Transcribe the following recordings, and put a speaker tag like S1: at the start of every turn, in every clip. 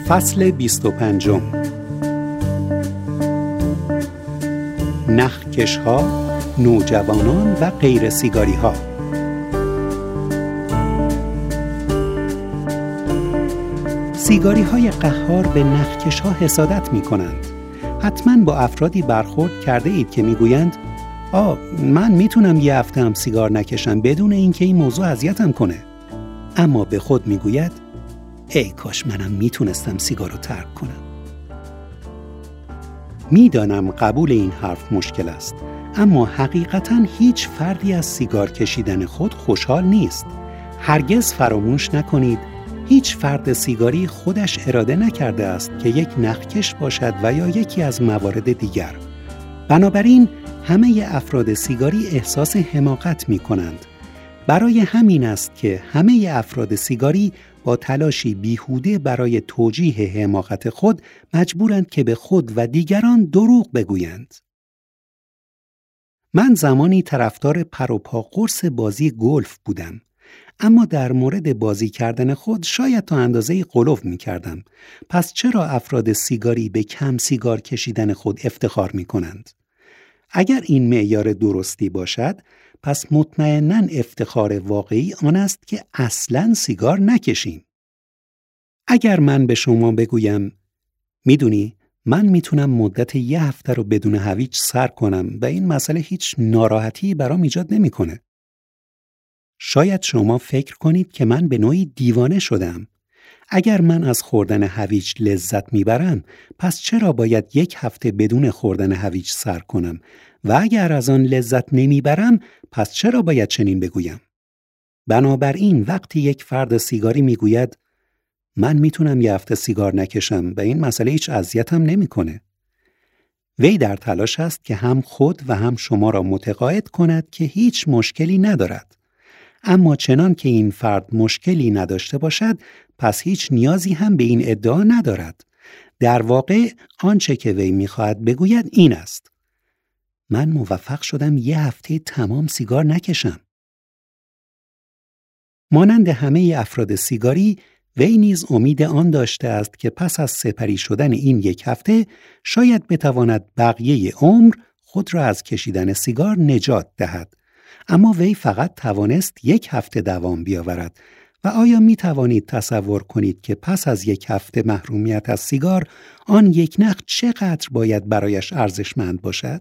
S1: فصل 25. نخکش‌ها، نوجوانان و غیر سیگاری‌ها. سیگاری‌های قهار به نخکش‌ها حسادت می‌کنند. حتماً با افرادی برخورد کرده اید که می‌گویند من میتونم یه هفته هم سیگار نکشم بدون اینکه این موضوع اذیتم کنه. اما به خود میگوید ای کاش منم میتونستم سیگار رو ترک کنم. میدانم قبول این حرف مشکل است، اما حقیقتاً هیچ فردی از سیگار کشیدن خود خوشحال نیست. هرگز فراموش نکنید هیچ فرد سیگاری خودش اراده نکرده است که یک نخکش باشد و یا یکی از موارد دیگر. بنابراین همه افراد سیگاری احساس حماقت می کنند. برای همین است که همه افراد سیگاری با تلاشی بیهوده برای توجیه حماقت خود مجبورند که به خود و دیگران دروغ بگویند. من زمانی طرفدار پروپا قرص بازی گلف بودم، اما در مورد بازی کردن خود شاید تا اندازه‌ای غلو می کردم. پس چرا افراد سیگاری به کم سیگار کشیدن خود افتخار می کنند؟ اگر این معیار درستی باشد، پس مطمئناً افتخار واقعی آن است که اصلاً سیگار نکشیم. اگر من به شما بگویم میدونی من میتونم مدت یه هفته رو بدون هویج سر کنم و این مسئله هیچ ناراحتی برام ایجاد نمیکنه، شاید شما فکر کنید که من به نوعی دیوانه شدم. اگر من از خوردن هویج لذت میبرم، پس چرا باید یک هفته بدون خوردن هویج سر کنم؟ و اگر از آن لذت نمیبرم، پس چرا باید چنین بگویم؟ بنابراین وقتی یک فرد سیگاری میگوید من میتونم یه هفته سیگار نکشم و این مسئله هیچ اذیتم نمیکنه، وی در تلاش است که هم خود و هم شما را متقاعد کند که هیچ مشکلی ندارد. اما چنان که این فرد مشکلی نداشته باشد، پس هیچ نیازی هم به این ادعا ندارد. در واقع آنچه که وی میخواهد بگوید این است: من موفق شدم یه هفته تمام سیگار نکشم. مانند همه افراد سیگاری، وی نیز امید آن داشته است که پس از سپری شدن این یک هفته شاید بتواند بقیه عمر خود را از کشیدن سیگار نجات دهد. اما وی فقط توانست یک هفته دوام بیاورد. و آیا می توانید تصور کنید که پس از یک هفته محرومیت از سیگار، آن یک نخ چقدر باید برایش ارزشمند باشد؟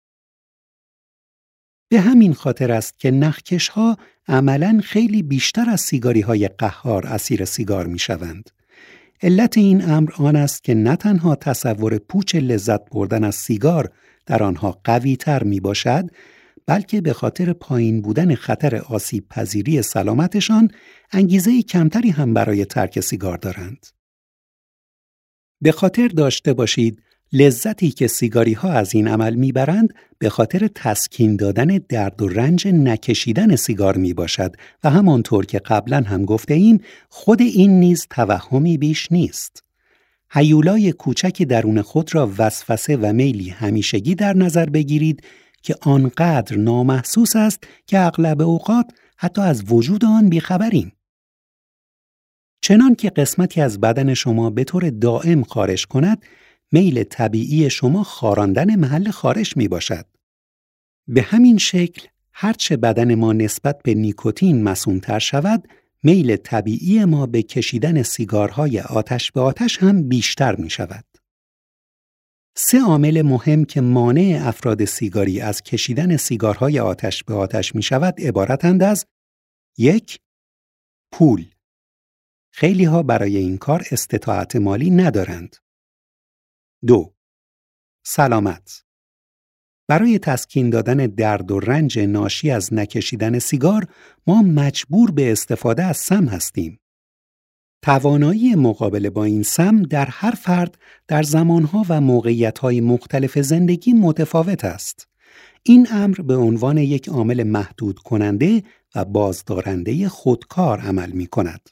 S1: به همین خاطر است که نخکش‌ها عملاً خیلی بیشتر از سیگاری‌های قهار اسیر سیگار می‌شوند. علت این امر آن است که نه تنها تصور پوچ لذت بردن از سیگار در آنها قوی‌تر می‌باشد، بلکه به خاطر پایین بودن خطر آسیب پذیری سلامتشان انگیزه کمتری هم برای ترک سیگار دارند. به خاطر داشته باشید لذتی که سیگاری ها از این عمل میبرند به خاطر تسکین دادن درد و رنج نکشیدن سیگار میباشد و همانطور که قبلا هم گفته ایم خود این نیز توهمی بیش نیست. هیولای کوچکی درون خود را وسوسه و میلی همیشگی در نظر بگیرید که آنقدر نامحسوس است که اغلب اوقات حتی از وجود آن بیخبریم. چنان که قسمتی از بدن شما به طور دائم خارش کند، میل طبیعی شما خاراندن محل خارش می باشد. به همین شکل هرچه بدن ما نسبت به نیکوتین مسئول‌تر شود، میل طبیعی ما به کشیدن سیگارهای آتش به آتش هم بیشتر می شود. 3 عامل مهم که مانع افراد سیگاری از کشیدن سیگارهای آتش به آتش می شود عبارتند از: 1. پول. خیلی ها برای این کار استطاعت مالی ندارند. 2. سلامت. برای تسکین دادن درد و رنج ناشی از نکشیدن سیگار ما مجبور به استفاده از سم هستیم. توانایی مقابله با این سم در هر فرد در زمانها و موقعیت‌های مختلف زندگی متفاوت است. این امر به عنوان یک عامل محدود کننده و بازدارنده خودکار عمل می کند.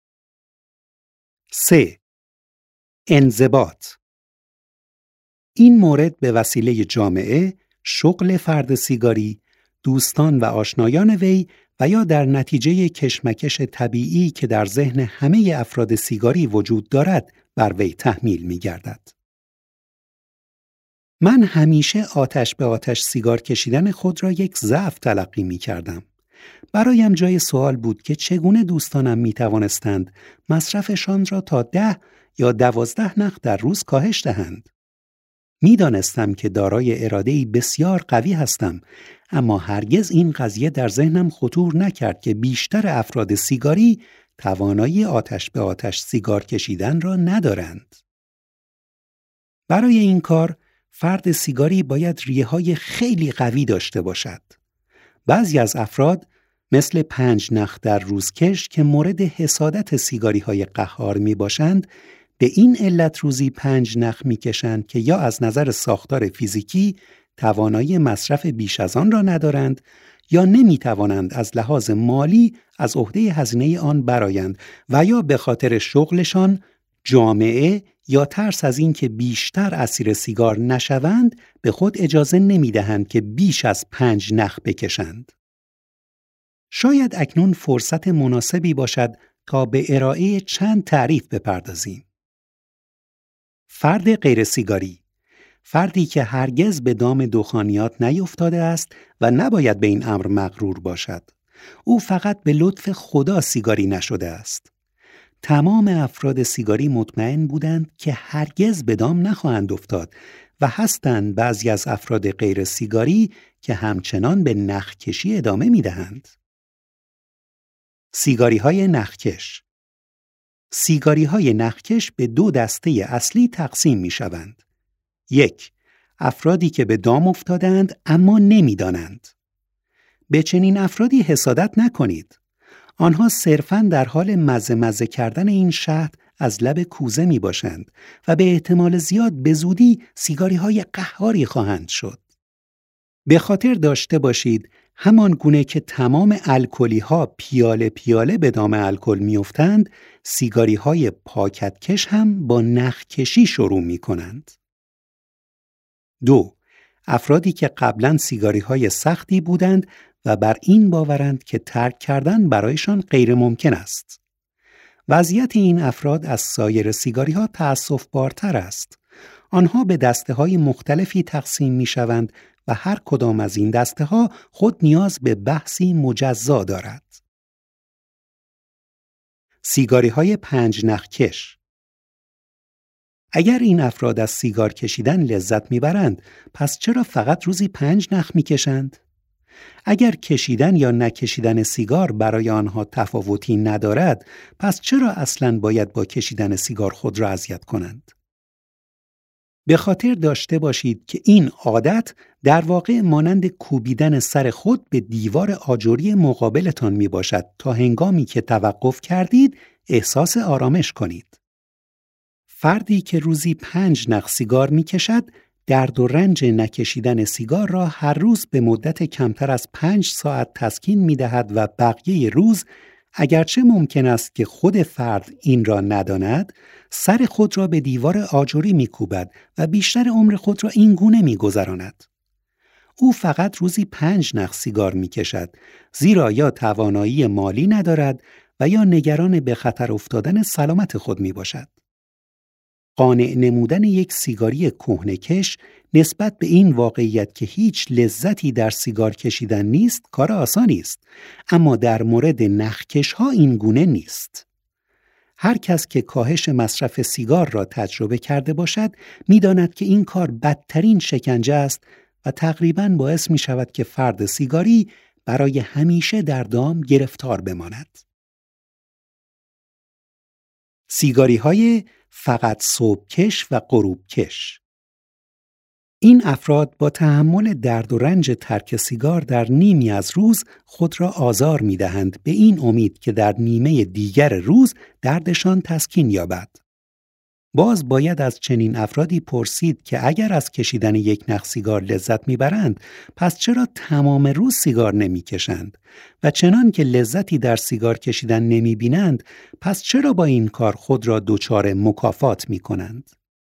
S1: 3. انضباط. این مورد به وسیله جامعه، شغل فرد سیگاری، دوستان و آشنایان وی و یا در نتیجه کشمکش طبیعی که در ذهن همه افراد سیگاری وجود دارد بر وی تحمیل می‌گردد. من همیشه آتش به آتش سیگار کشیدن خود را یک ضعف تلقی می‌کردم. برایم جای سوال بود که چگونه دوستانم می‌توانستند مصرفشان را تا 10 یا 12 نخ در روز کاهش دهند. می‌دانستم که دارای اراده‌ای بسیار قوی هستم، اما هرگز این قضیه در ذهنم خطور نکرد که بیشتر افراد سیگاری توانایی آتش به آتش سیگار کشیدن را ندارند. برای این کار فرد سیگاری باید ریه‌های خیلی قوی داشته باشد. بعضی از افراد مثل 5 نخ در روز کش که مورد حسادت سیگاری‌های قهار می‌باشند، به این علت روزی 5 نخ می‌کشند که یا از نظر ساختار فیزیکی توانایی مصرف بیش از آن را ندارند یا نمی‌توانند از لحاظ مالی از عهده هزینه آن برآیند و یا به خاطر شغلشان، جامعه یا ترس از این که بیشتر اسیر سیگار نشوند به خود اجازه نمی‌دهند که بیش از 5 نخ بکشند. شاید اکنون فرصت مناسبی باشد تا به ارائه چند تعریف بپردازیم. فرد غیر سیگاری، فردی که هرگز به دام دخانیات نیفتاده است و نباید به این امر مغرور باشد. او فقط به لطف خدا سیگاری نشده است. تمام افراد سیگاری مطمئن بودند که هرگز به دام نخواهند افتاد و هستند بعضی از افراد غیر سیگاری که همچنان به نخکشی ادامه می‌دهند. سیگاری‌های نخکش. سیگاری‌های نخکش به 2 دسته اصلی تقسیم می‌شوند. 1. افرادی که به دام افتادند اما نمی‌دانند. به چنین افرادی حسادت نکنید. آنها صرفاً در حال مزه کردن این شهد از لب کوزه می‌باشند و به احتمال زیاد به زودی سیگاری‌های قهاری خواهند شد. به خاطر داشته باشید همان گونه که تمام الکلی‌ها پیاله پیاله به دام الکل می‌افتند، سیگاری‌های پاکتکش هم با نخکشی شروع می‌کنند. 2. افرادی که قبلاً سیگاری‌های سختی بودند و بر این باورند که ترک کردن برایشان غیر ممکن است. وضعیت این افراد از سایر سیگاری‌ها تأسف‌بارتر است. آنها به دسته‌های مختلفی تقسیم می‌شوند و هر کدام از این دسته‌ها خود نیاز به بحثی مجزا دارد. سیگاری‌های 5 نخ کش. اگر این افراد از سیگار کشیدن لذت می‌برند، پس چرا فقط روزی 5 نخ می‌کشند؟ اگر کشیدن یا نکشیدن سیگار برای آنها تفاوتی ندارد، پس چرا اصلاً باید با کشیدن سیگار خود را اذیت کنند؟ به خاطر داشته باشید که این عادت در واقع مانند کوبیدن سر خود به دیوار آجری مقابلتان می باشد تا هنگامی که توقف کردید احساس آرامش کنید. فردی که روزی 5 نخ سیگار می کشد، درد و رنج نکشیدن سیگار را هر روز به مدت کمتر از 5 ساعت تسکین می دهد و بقیه روز، اگرچه ممکن است که خود فرد این را نداند، سر خود را به دیوار آجری می‌کوبد و بیشتر عمر خود را این گونه می‌گذراند. او فقط روزی 5 نخ سیگار می‌کشد، زیرا یا توانایی مالی ندارد و یا نگران به خطر افتادن سلامت خود می‌باشد. قانع نمودن یک سیگاری کهنه‌کش نسبت به این واقعیت که هیچ لذتی در سیگار کشیدن نیست کار آسانی است، اما در مورد نخکش‌ها این گونه نیست. هر کس که کاهش مصرف سیگار را تجربه کرده باشد می‌داند که این کار بدترین شکنجه است و تقریباً باعث می‌شود که فرد سیگاری برای همیشه در دام گرفتار بماند. سیگاری‌های فقط صبحکش و غروبکش. این افراد با تحمل درد و رنج ترک سیگار در نیمی از روز خود را آزار می‌دهند به این امید که در نیمه دیگر روز دردشان تسکین یابد. باز باید از چنین افرادی پرسید که اگر از کشیدن یک نخ سیگار لذت می‌برند، پس چرا تمام روز سیگار نمی‌کشند؟ و چنان که لذتی در سیگار کشیدن نمی‌بینند، پس چرا با این کار خود را دچار مکافات می‌کنند؟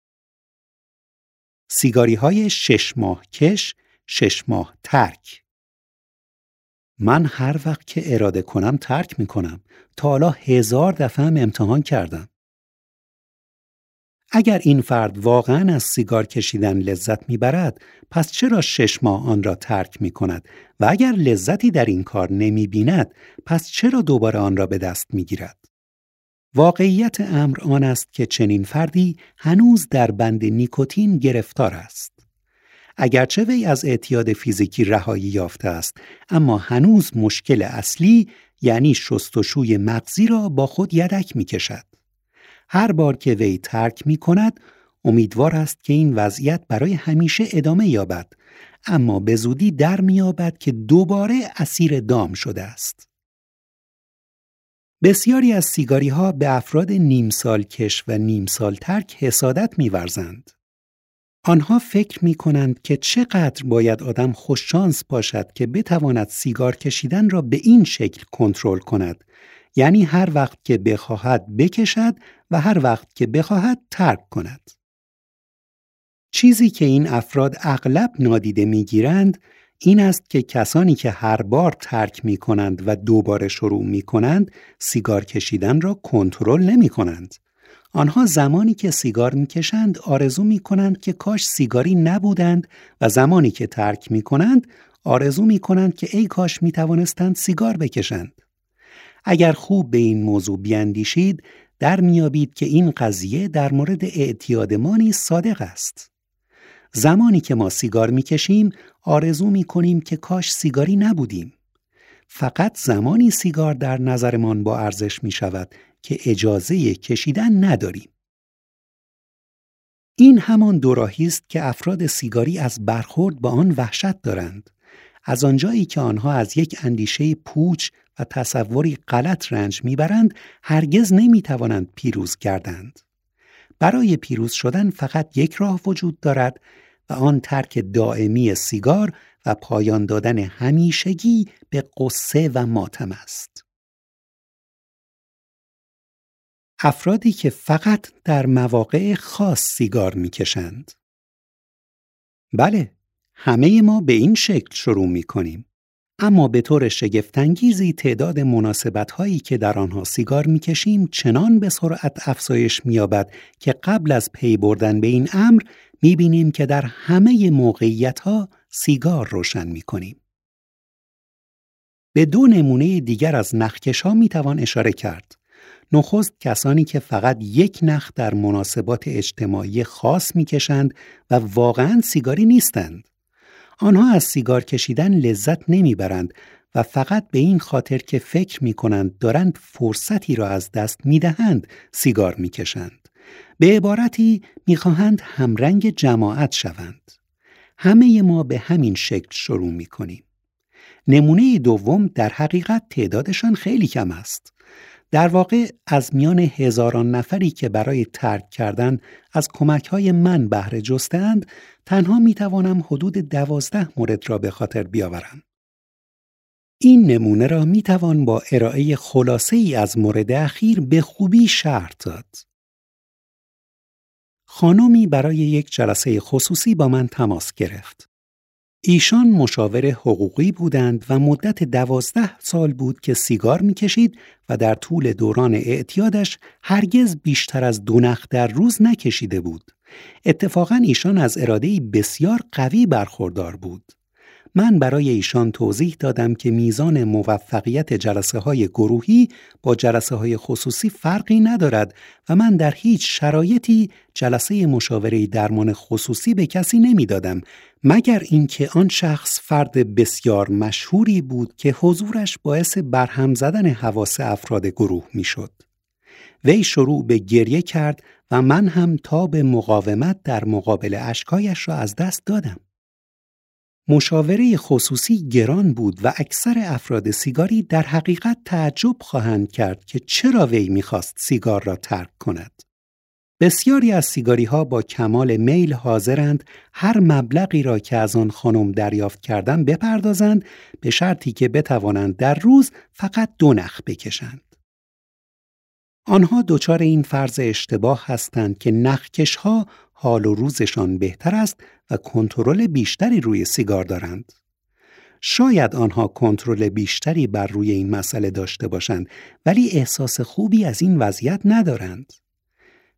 S1: سیگاری‌های 6 ماه کش، 6 ماه ترک. من هر وقت که اراده کنم ترک می‌کنم. تا حالا 1000 دفعه هم امتحان کردم. اگر این فرد واقعاً از سیگار کشیدن لذت میبرد، پس چرا 6 ماه آن را ترک میکند؟ و اگر لذتی در این کار نمیبیند، پس چرا دوباره آن را به دست میگیرد؟ واقعیت امر آن است که چنین فردی هنوز در بند نیکوتین گرفتار است. اگرچه وی از اعتیاد فیزیکی رهایی یافته است، اما هنوز مشکل اصلی یعنی شستشوی مغزی را با خود یدک می‌کشد. هر بار که وی ترک می‌کند، امیدوار است که این وضعیت برای همیشه ادامه یابد، اما به زودی در می‌یابد که دوباره اسیر دام شده است. بسیاری از سیگاری‌ها به افراد نیم سال کش و نیم سال ترک حسادت می‌ورزند. آنها فکر می‌کنند که چقدر باید آدم خوششانس باشد که بتواند سیگار کشیدن را به این شکل کنترل کند، یعنی هر وقت که بخواهد بکشد و هر وقت که بخواهد ترک کند. چیزی که این افراد اغلب نادیده می‌گیرند این است که کسانی که هر بار ترک می‌کنند و دوباره شروع می‌کنند، سیگار کشیدن را کنترل نمی‌کنند. آنها زمانی که سیگار می‌کشند آرزو می‌کنند که کاش سیگاری نبودند و زمانی که ترک می‌کنند آرزو می‌کنند که ای کاش می‌توانستند سیگار بکشند. اگر خوب به این موضوع بیندیشید، در میابید که این قضیه در مورد اعتیاد ما نیز صادق است. زمانی که ما سیگار میکشیم، آرزو میکنیم که کاش سیگاری نبودیم. فقط زمانی سیگار در نظرمان با ارزش میشود که اجازه کشیدن نداریم. این همان دوراهی است که افراد سیگاری از برخورد با آن وحشت دارند. از آنجایی که آنها از یک اندیشه پوچ و تصوری غلط رنج میبرند، هرگز نمیتوانند پیروز گردند. برای پیروز شدن فقط یک راه وجود دارد و آن ترک دائمی سیگار و پایان دادن همیشگی به غصه و ماتم است. افرادی که فقط در مواقع خاص سیگار میکشند. بله، همه ما به این شکل شروع میکنیم. اما به طور شگفت‌انگیزی تعداد مناسبت‌هایی که در آنها سیگار می‌کشیم چنان به سرعت افزایش می‌یابد که قبل از پی بردن به این امر می‌بینیم که در همه موقعیت‌ها سیگار روشن می‌کنیم. به 2 نمونه دیگر از نخکش‌ها می‌توان اشاره کرد. نخست کسانی که فقط یک نخ در مناسبات اجتماعی خاص می‌کشند و واقعاً سیگاری نیستند. آنها از سیگار کشیدن لذت نمیبرند و فقط به این خاطر که فکر میکنند دارند فرصتی را از دست میدهند سیگار میکشند. به عبارتی میخواهند همرنگ جماعت شوند. همه ما به همین شکل شروع میکنیم. نمونه دوم در حقیقت تعدادشان خیلی کم است. در واقع از میان هزاران نفری که برای ترک کردن از کمک‌های من بهره جسته‌اند، تنها می‌توانم حدود 12 مورد را به خاطر بیاورم. این نمونه را می‌توان با ارائه خلاصه‌ای از مورد اخیر به خوبی شرح داد. خانمی برای یک جلسه خصوصی با من تماس گرفت. ایشان مشاور حقوقی بودند و مدت 12 سال بود که سیگار می‌کشید و در طول دوران اعتیادش هرگز بیشتر از 2 نخ در روز نکشیده بود. اتفاقاً ایشان از اراده‌ای بسیار قوی برخوردار بود. من برای ایشان توضیح دادم که میزان موفقیت جلسه‌های گروهی با جلسه‌های خصوصی فرقی ندارد و من در هیچ شرایطی جلسه مشاوره درمان خصوصی به کسی نمیدادم، مگر اینکه آن شخص فرد بسیار مشهوری بود که حضورش باعث برهم زدن حواس افراد گروه میشد. وی شروع به گریه کرد و من هم تاب مقاومت در مقابل اشکایش را از دست دادم. مشاوره خصوصی گران بود و اکثر افراد سیگاری در حقیقت تعجب خواهند کرد که چرا وی می‌خواست سیگار را ترک کند. بسیاری از سیگاری‌ها با کمال میل حاضرند هر مبلغی را که از آن خانم دریافت کردن بپردازند، به شرطی که بتوانند در روز فقط 2 نخ بکشند. آنها دچار این فرض اشتباه هستند که نخکش‌ها حال و روزشان بهتر است و کنترل بیشتری روی سیگار دارند. شاید آنها کنترل بیشتری بر روی این مسئله داشته باشند، ولی احساس خوبی از این وضعیت ندارند.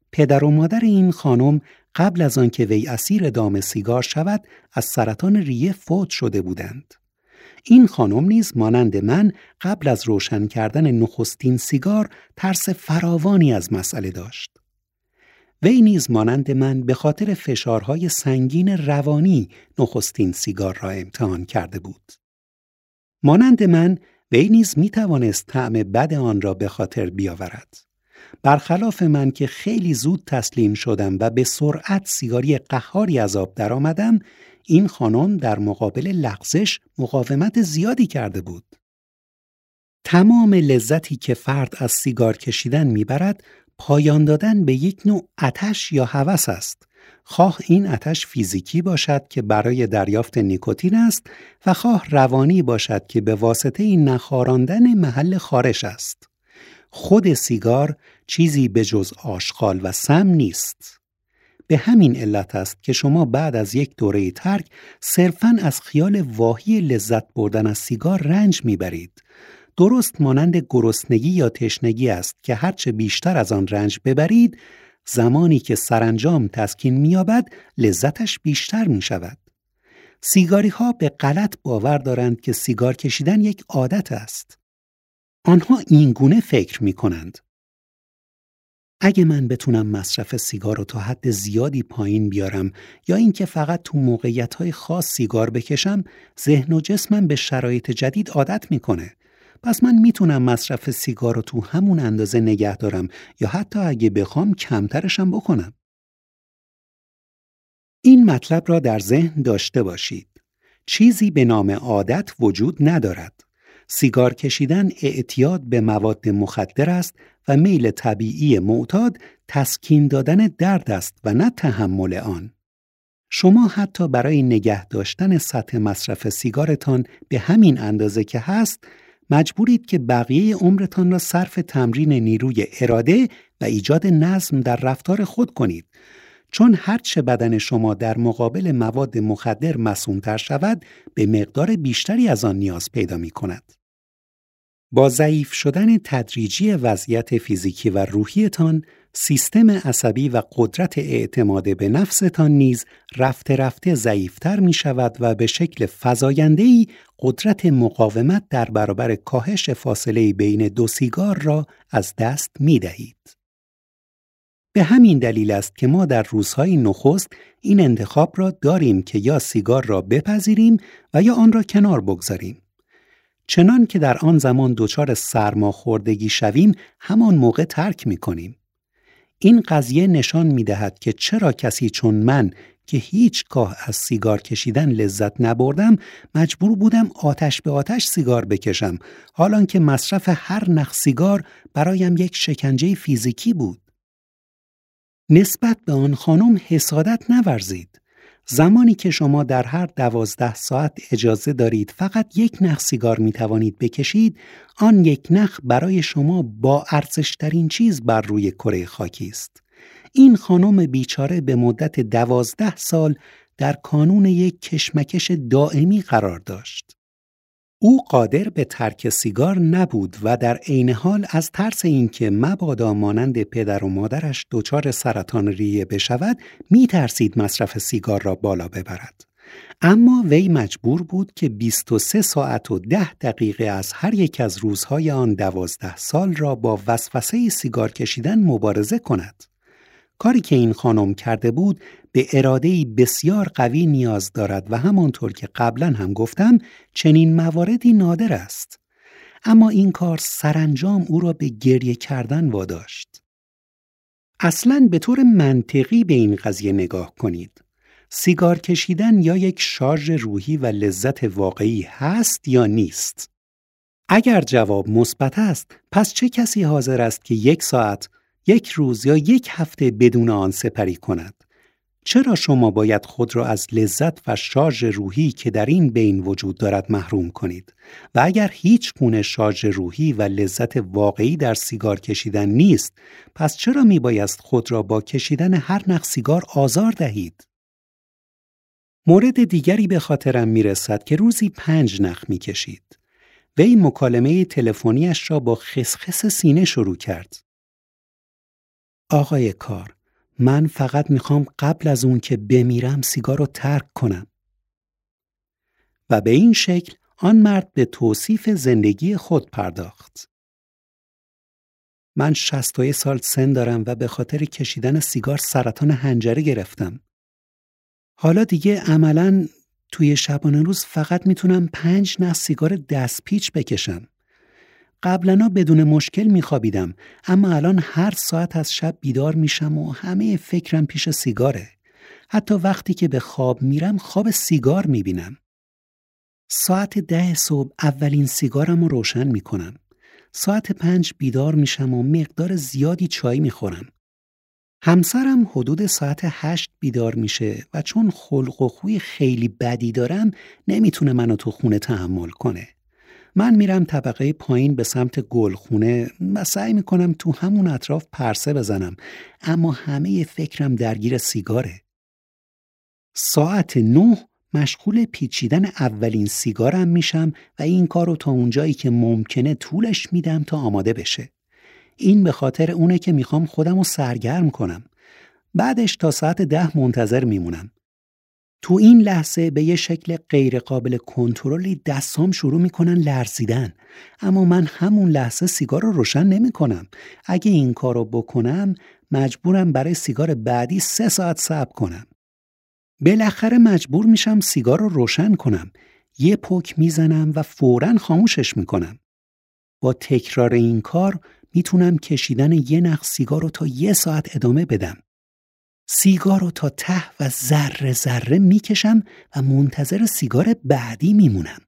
S1: پدر و مادر این خانم قبل از آن که وی اسیر دام سیگار شود از سرطان ریه فوت شده بودند. این خانم نیز مانند من قبل از روشن کردن نخستین سیگار ترس فراوانی از مسئله داشت. وی نیز مانند من به خاطر فشارهای سنگین روانی نخستین سیگار را امتحان کرده بود. مانند من وی نیز می توانست طعم بد آن را به خاطر بیاورد. برخلاف من که خیلی زود تسلیم شدم و به سرعت سیگاری قهاری از آب درآمدم، این خانم در مقابل لغزش مقاومت زیادی کرده بود. تمام لذتی که فرد از سیگار کشیدن میبرد، پایان دادن به یک نوع آتش یا هوس است. خواه این آتش فیزیکی باشد که برای دریافت نیکوتین است و خواه روانی باشد که به واسطه نخاراندن محل خارش است. خود سیگار چیزی به جز آشغال و سم نیست. به همین علت است که شما بعد از یک دوره ترک صرفاً از خیال واهی لذت بردن از سیگار رنج میبرید. درست مانند گرسنگی یا تشنگی است که هرچه بیشتر از آن رنج ببرید، زمانی که سرانجام تسکین می‌یابد لذتش بیشتر می‌شود. سیگاری ها به غلط باور دارند که سیگار کشیدن یک عادت است. آنها این گونه فکر می‌کنند: اگه من بتونم مصرف سیگار رو تا حد زیادی پایین بیارم یا اینکه فقط تو موقعیت‌های خاص سیگار بکشم، ذهن و جسمم به شرایط جدید عادت می‌کنه. پس من میتونم مصرف سیگار رو تو همون اندازه نگه دارم یا حتی اگه بخوام کمترشم بکنم. این مطلب را در ذهن داشته باشید. چیزی به نام عادت وجود ندارد. سیگار کشیدن اعتیاد به مواد مخدر است و میل طبیعی معتاد تسکین دادن درد است و نه تحمل آن. شما حتی برای نگه داشتن سطح مصرف سیگارتان به همین اندازه که هست، مجبورید که بقیه عمرتان را صرف تمرین نیروی اراده و ایجاد نظم در رفتار خود کنید، چون هرچه بدن شما در مقابل مواد مخدر مسموم‌تر شود، به مقدار بیشتری از آن نیاز پیدا می‌کند. با ضعیف شدن تدریجی وضعیت فیزیکی و روحیتان، سیستم عصبی و قدرت اعتماد به نفستان نیز رفته رفته ضعیفتر می شود و به شکل فزاینده‌ای قدرت مقاومت در برابر کاهش فاصله بین دو سیگار را از دست می دهید. به همین دلیل است که ما در روزهای نخست این انتخاب را داریم که یا سیگار را بپذیریم و یا آن را کنار بگذاریم. چنان که در آن زمان دچار سرماخوردگی شویم، همان موقع ترک می کنیم. این قضیه نشان می دهد که چرا کسی چون من که هیچگاه از سیگار کشیدن لذت نبردم، مجبور بودم آتش به آتش سیگار بکشم، حالان که مصرف هر نخ سیگار برایم یک شکنجه فیزیکی بود. نسبت به آن خانم حسادت نورزید. زمانی که شما در هر 12 ساعت اجازه دارید فقط یک نخ سیگار می توانید بکشید، آن یک نخ برای شما با ارزشترین چیز بر روی کره خاکی است. این خانم بیچاره به مدت 12 سال در کانون یک کشمکش دائمی قرار داشت. او قادر به ترک سیگار نبود و در عین حال از ترس اینکه مبادا مانند پدر و مادرش دچار سرطان ریه بشود، می‌ترسید مصرف سیگار را بالا ببرد. اما وی مجبور بود که 23 ساعت و 10 دقیقه از هر یک از روزهای آن 12 سال را با وسوسه سیگار کشیدن مبارزه کند. کاری که این خانم کرده بود به اراده‌ای بسیار قوی نیاز دارد و همانطور که قبلا هم گفتم چنین مواردی نادر است. اما این کار سرانجام او را به گریه کردن واداشت. اصلاً به طور منطقی به این قضیه نگاه کنید. سیگار کشیدن یا یک شارژ روحی و لذت واقعی هست یا نیست؟ اگر جواب مثبت است، پس چه کسی حاضر است که 1 ساعت، 1 روز یا 1 هفته بدون آن سپری کند؟ چرا شما باید خود را از لذت و شارژ روحی که در این بین وجود دارد محروم کنید؟ و اگر هیچ گونه شارژ روحی و لذت واقعی در سیگار کشیدن نیست، پس چرا می بایست خود را با کشیدن هر نخ سیگار آزار دهید؟ مورد دیگری به خاطرم می رسد که روزی 5 نخ می کشید. وی مکالمه تلفنیش را با خسخس سینه شروع کرد. آقای کار، من فقط میخوام قبل از اون که بمیرم سیگار رو ترک کنم. و به این شکل آن مرد به توصیف زندگی خود پرداخت. من 61 سال سن دارم و به خاطر کشیدن سیگار سرطان حنجره گرفتم. حالا دیگه عملاً توی شبانه روز فقط میتونم 5 نخ سیگار دستپیچ بکشم. قبلنا بدون مشکل میخوابیدم، اما الان هر ساعت از شب بیدار میشم و همه فکرم پیش سیگاره. حتی وقتی که به خواب میرم خواب سیگار میبینم. ساعت 10 صبح اولین سیگارم رو روشن میکنم. ساعت 5 بیدار میشم و مقدار زیادی چای میخورم. همسرم حدود ساعت 8 بیدار میشه و چون خلق و خوی خیلی بدی دارم نمیتونه منو تو خونه تحمل کنه. من میرم طبقه پایین به سمت گلخونه و سعی میکنم تو همون اطراف پرسه بزنم، اما همه فکرم درگیر سیگاره. ساعت 9 مشغول پیچیدن اولین سیگارم میشم و این کارو تا اونجایی که ممکنه طولش میدم تا آماده بشه. این به خاطر اونه که میخوام خودم رو سرگرم کنم. بعدش تا ساعت 10 منتظر میمونم. تو این لحظه به یه شکل غیر قابل کنترلی دستام شروع میکنن لرزیدن، اما من همون لحظه سیگار رو روشن نمیکنم. اگه این کارو بکنم مجبورم برای سیگار بعدی 3 ساعت صبر کنم. بالاخره مجبور میشم سیگار رو روشن کنم. یه پک میزنم و فوراً خاموشش میکنم. با تکرار این کار میتونم کشیدن یه نخ سیگار رو تا 1 ساعت ادامه بدم. سیگار رو تا ته و ذره ذره میکشم و منتظر سیگار بعدی میمونم.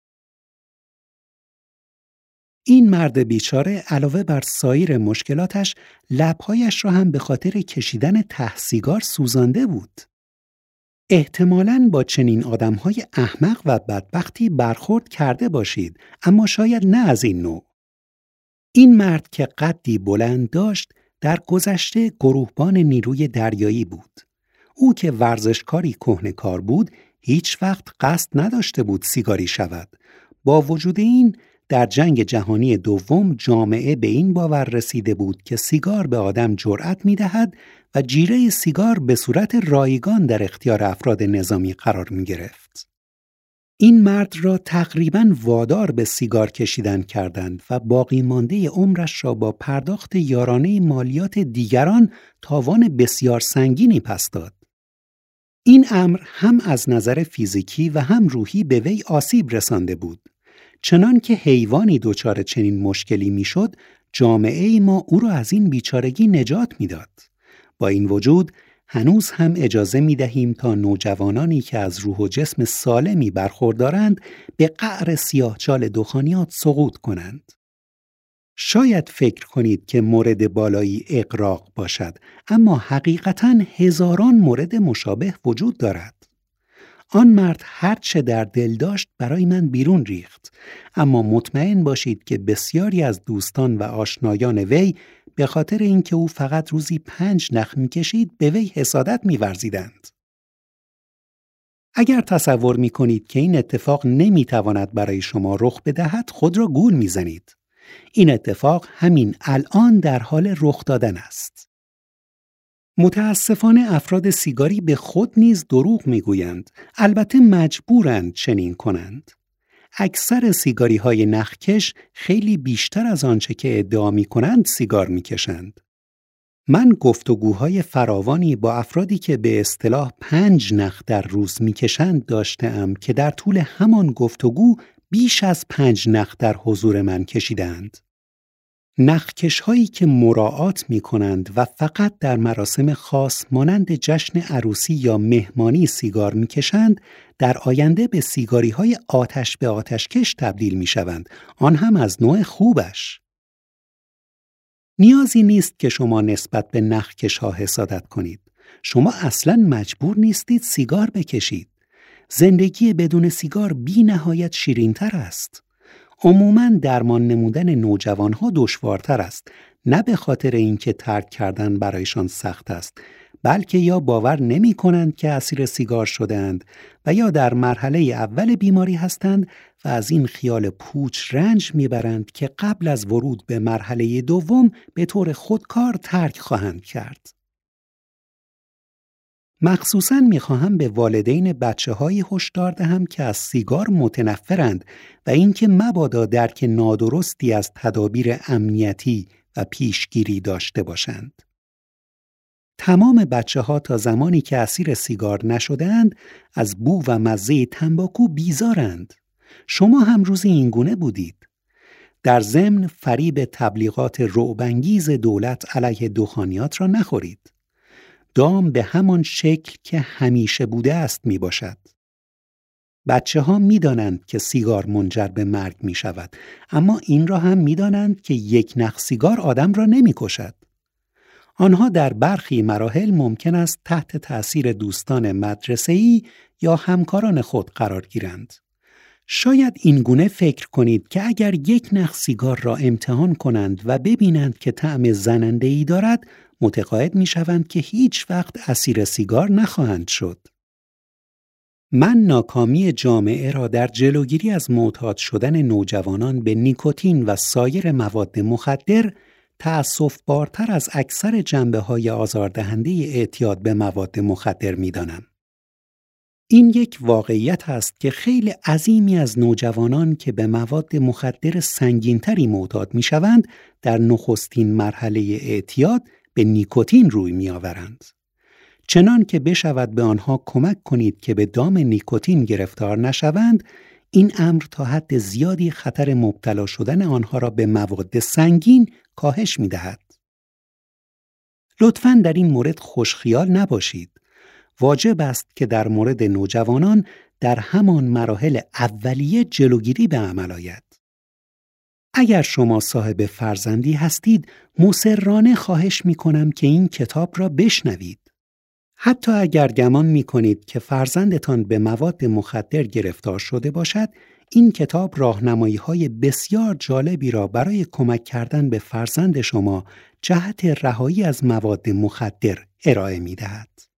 S1: این مرد بیچاره علاوه بر سایر مشکلاتش لبهایش را هم به خاطر کشیدن ته سیگار سوزانده بود. احتمالاً با چنین آدمهای احمق و بدبختی برخورد کرده باشید، اما شاید نه از این نوع. این مرد که قدی بلند داشت در گذشته گروهبان نیروی دریایی بود. او که ورزشکاری کهنه‌کار بود هیچ وقت قصد نداشته بود سیگاری شود. با وجود این در جنگ جهانی دوم جامعه به این باور رسیده بود که سیگار به آدم جرأت می‌دهد و جیره سیگار به صورت رایگان در اختیار افراد نظامی قرار می‌گرفت. این مرد را تقریباً وادار به سیگار کشیدن کردند و باقی مانده عمرش را با پرداخت یارانه مالیات دیگران تاوان بسیار سنگینی پس داد. این امر هم از نظر فیزیکی و هم روحی به وی آسیب رسانده بود. چنان که حیوانی دچار چنین مشکلی میشد، جامعه ما او را از این بیچارگی نجات میداد. با این وجود هنوز هم اجازه می دهیم تا نوجوانانی که از روح و جسم سالمی برخوردارند به قعر سیاهچال دخانیات سقوط کنند. شاید فکر کنید که مورد بالایی اغراق باشد، اما حقیقتاً هزاران مورد مشابه وجود دارد. آن مرد هر چه در دل داشت برای من بیرون ریخت، اما مطمئن باشید که بسیاری از دوستان و آشنایان وی به خاطر اینکه او فقط روزی 5 نخ می‌کشید به وی حسادت می‌ورزیدند. اگر تصور می‌کنید که این اتفاق نمی‌تواند برای شما رخ بدهد، خود را گول می‌زنید. این اتفاق همین الان در حال رخ دادن است. متاسفانه افراد سیگاری به خود نیز دروغ می‌گویند، البته مجبورند چنین کنند. اکثر سیگاری‌های نخکش خیلی بیشتر از آنچه که ادعا می‌کنند سیگار می‌کشند. من گفتگوهای فراوانی با افرادی که به اصطلاح 5 نخ در روز می‌کشند داشته‌ام که در طول همان گفتگو بیش از 5 نخ در حضور من کشیدند. نخکش‌هایی که مراعات می‌کنند و فقط در مراسم خاص مانند جشن عروسی یا مهمانی سیگار می‌کشند، در آینده به سیگاری‌های آتش به آتشکش تبدیل می‌شوند، آن هم از نوع خوبش. نیازی نیست که شما نسبت به نخکش‌ها حسادت کنید. شما اصلاً مجبور نیستید سیگار بکشید. زندگی بدون سیگار بی نهایت شیرین‌تر است. عموماً درمان نمودن نوجوانها دشوارتر است، نه به خاطر اینکه ترک کردن برایشان سخت است، بلکه یا باور نمی کنند که اسیر سیگار شده‌اند و یا در مرحله اول بیماری هستند و از این خیال پوچ رنج میبرند که قبل از ورود به مرحله دوم به طور خودکار ترک خواهند کرد. مخصوصاً می‌خواهم به والدین بچه‌های هشدار دهم که از سیگار متنفرند و اینکه مبادا درک نادرستی از تدابیر امنیتی و پیشگیری داشته باشند. تمام بچه‌ها تا زمانی که اسیر سیگار نشده‌اند از بو و مزه تنباکو بیزارند. شما هم روزی اینگونه بودید. در ضمن فریب تبلیغات رعب‌انگیز دولت علیه دخانیات را نخورید. دام به همان شکل که همیشه بوده است می باشد. بچه‌ها می دانند که سیگار منجر به مرگ می شود، اما این را هم می دانند که یک نخ سیگار آدم را نمی کشد. آنها در برخی مراحل ممکن است تحت تأثیر دوستان مدرسه‌ای یا همکاران خود قرار گیرند. شاید این گونه فکر کنید که اگر یک نخ سیگار را امتحان کنند و ببینند که طعم زننده‌ای دارد، متقاعد می‌شوند که هیچ وقت اسیر سیگار نخواهند شد. من ناکامی جامعه را در جلوگیری از معتاد شدن نوجوانان به نیکوتین و سایر مواد مخدر تأسف‌بارتر از اکثر جنبه‌های آزاردهنده اعتیاد به مواد مخدر می‌دانم. این یک واقعیت است که خیلی عظیمی از نوجوانان که به مواد مخدر سنگین‌تری معتاد می‌شوند، در نخستین مرحله اعتیاد به نیکوتین روی می‌آورند. چنان که بشود به آنها کمک کنید که به دام نیکوتین گرفتار نشوند، این امر تا حد زیادی خطر مبتلا شدن آنها را به مواد سنگین کاهش می‌دهد. لطفاً در این مورد خوشخیال نباشید. واجب است که در مورد نوجوانان در همان مراحل اولیه جلوگیری به عمل آید. اگر شما صاحب فرزندی هستید، مصرانه خواهش می‌کنم که این کتاب را بشنوید. حتی اگر گمان می‌کنید که فرزندتان به مواد مخدر گرفتار شده باشد، این کتاب راهنمایی‌های بسیار جالبی را برای کمک کردن به فرزند شما جهت رهایی از مواد مخدر ارائه می‌دهد.